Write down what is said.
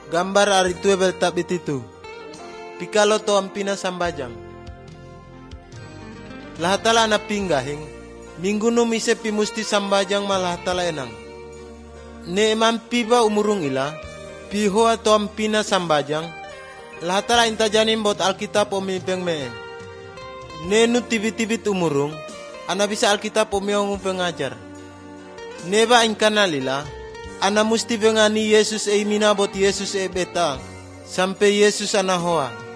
Gambar ari tue belta bititu. Pikalo to ampina sambajang. Lahatala na pinggahing. Minggu no mise pimusti sambajang malahatala enang. Ne mampiba umurung ila. Piho ato ampina sambajang. Lahatala intajanin bot Alkitab o mipeng mee. Ne nu tibit-tibit umurung. Ana bisa Alkitab o miong pengajar. Neba inkanalila. Ana musti bengani Yesus minabot Yesus beta sampai Yesus anahoa.